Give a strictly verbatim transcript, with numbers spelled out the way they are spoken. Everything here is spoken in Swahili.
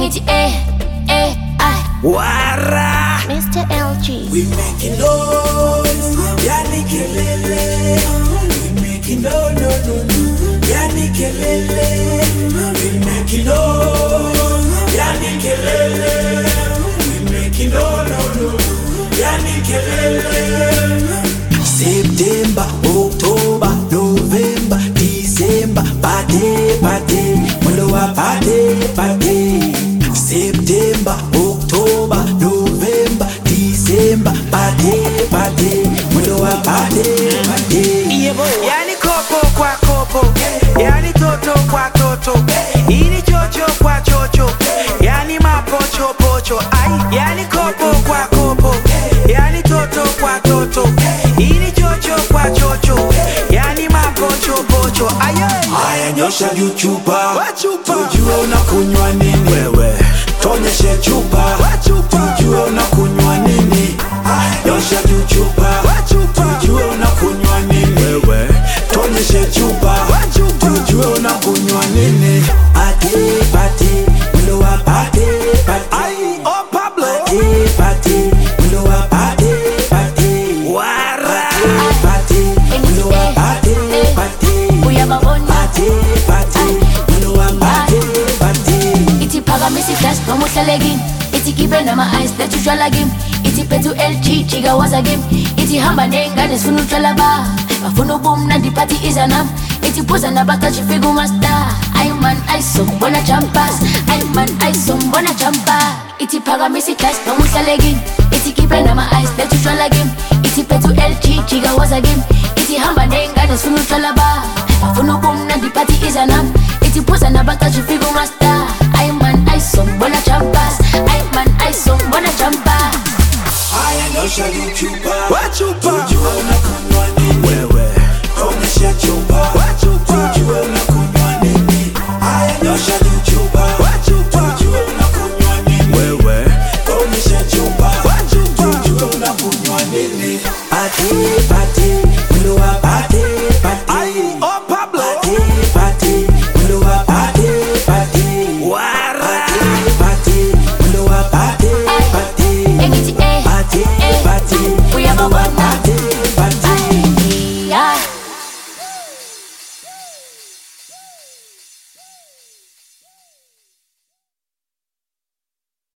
It's A, A, I. Wara Mister L G. We making noise, yani kelele. We making no no no no, yani kelele. We making noise, yani kelele. We making no no no, yani kelele. September, October, November, December, party, party, Moloa party, party. September, October, November, December, party, party, Moloa party, party. Yani kopo kwa kopo, yani toto kwa toto, ini chocho kwa chocho, yani mapocho pocho. Ay, yani kopo kwa kopo, yani toto kwa toto, ini chocho kwa chocho, yani mapocho pocho. Ay, haya nyosha juu chupa, tujue unakunywa nini. Wewe tonyeshe chupa, tujue unakunywa nini. Nyosha juu chupa, tujue unakunywa nini. Wewe tonyeshe chupa, tujue unakunywa nini. Party, party, Moloa party, party. oh Pablo, Party, party, Moloa party, party. Wara, Party, Moloa party, party. We have a one. Party, party, Moloa party, party. Iti pagamisi flash no musalegin. Iti kibe na ma eyes that you shall game. Iti petu L G chiga was a game. Iti hamba nenga des funu chalaba. Afunu boom na di party is anam. Iti posa na bata chifigu master. I man I some bona champas. I man I some bona champa. Iti pagamisi flash no musalegin. Iti kibe na ma eyes that you shall game. Iti petu L G chiga was a game. Iti hamba nenga des funu chalaba. Afunu boom na di party is anam. Iti posa na bata chifigu master. I man I some bona champas. I man I some bona champa. Haya nyosha juu chupa, wachupa, tujue unakunywa nini. wewe, Tonyeshe chupa, tujue unakunywa nini. Haya nyosha juu chupa, tujue unakunywa nini. wewe, Tonyeshe chupa, tujue unakunywa nini. Party,